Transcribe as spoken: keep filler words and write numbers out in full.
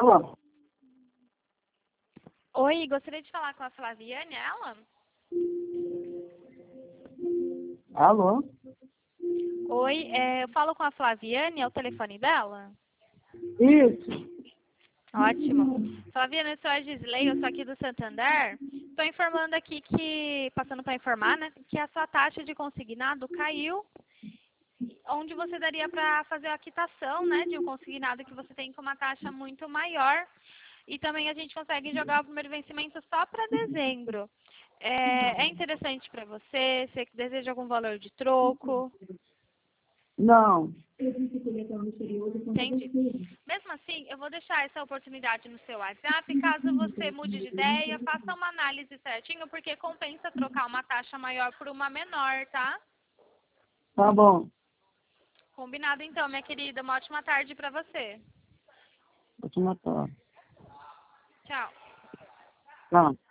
Alô? Oi, gostaria de falar com a Flaviane, ela? Alô? Oi, é, eu falo com a Flaviane, é o telefone dela? Isso. Ótimo. Flaviane, eu sou a Gisley, eu sou aqui do Santander. Estou informando aqui que, passando para informar, né, que a sua taxa de consignado caiu, onde você daria para fazer a quitação, né, de um consignado que você tem com uma taxa muito maior. E também a gente consegue jogar o primeiro vencimento só para dezembro. É, é interessante para você? Você deseja algum valor de troco? Não. Entendi. Mesmo assim, eu vou deixar essa oportunidade no seu WhatsApp. Caso você mude de ideia, faça uma análise certinho, porque compensa trocar uma taxa maior por uma menor, tá? Tá bom. Combinado então, minha querida. Uma ótima tarde para você. Vou te matar. Tchau. Tá.